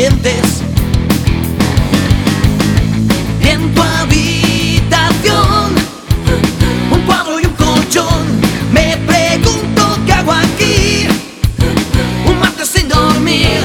sientes. Y en tu habitación, un cuadro y un colchón. Me pregunto qué hago aquí, un martes sin dormir.